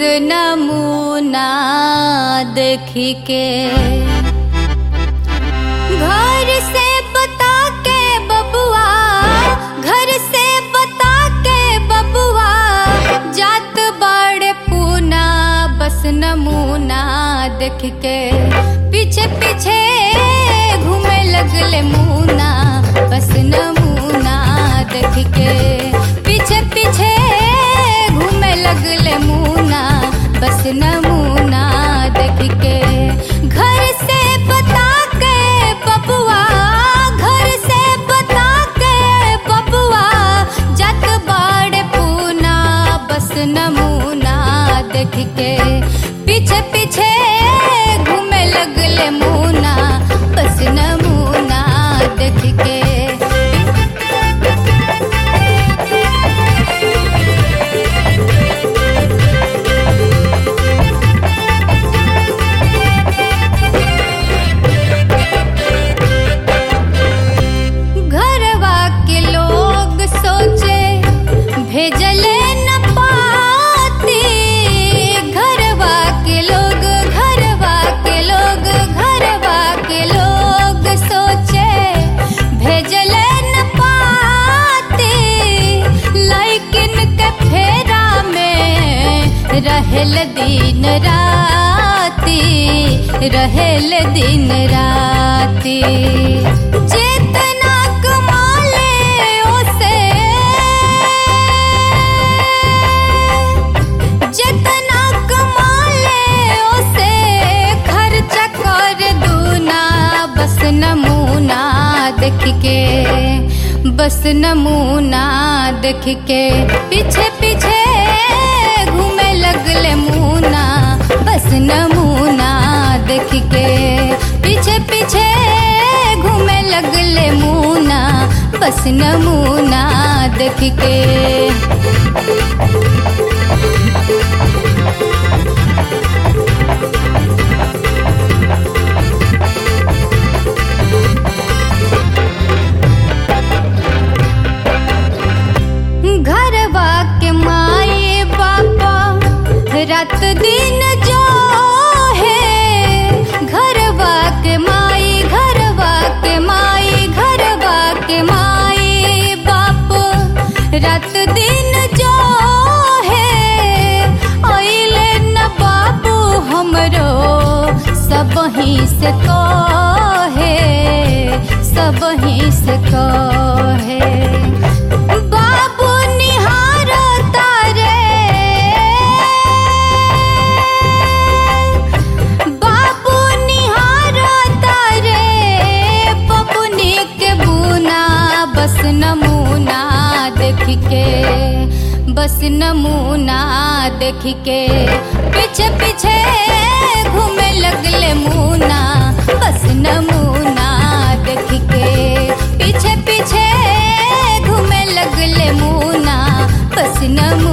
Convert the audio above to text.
नमूना देखी के घर से बता के बबुआ, घर से बता के बबुआ जात बाड़े पूना, बस नमूना देख के पीछे पीछे घूमे लगले मुना, बस नमूना देख के पीछे पीछे घूमे लगले मुना, बस नमूना देख के घर से बता के बबुआ, घर से बता के बबुआ जत बाड़े पूना, बस नमूना देख के पीछे पीछे घूमे लगले मुना, बस नमूना देख के। भेजले न पाती घरवा के लोग, घरवा के लोग, घरवा के लोग सोचे भेजले न पाती, लेकिन के फेरा में रहेल दिन राती, रहेल दिन राती। नमूना देख के, बस नमूना देख के पीछे पीछे घूमे लगले मुना, बस नमूना देख के पीछे पीछे घूमे लगले मुना, बस नमूना देख के। घरवा के माए बापा रात दिन जो है, घरवा के माई, घरवा के माई, घरवा के माई बाप रात दिन जो है, आइले न बाबू हमरो सब ही से कहे, सब ही से कहे। बाबू निहार तारे, बाबू निहार तारे बबुनी के बुना, बस नमूना देख के, बस नमूना देख के पीछे पीछे घूमे लगले मुना, बस नमूना देख के पीछे पीछे घूमे लगले मुना, बस नमूना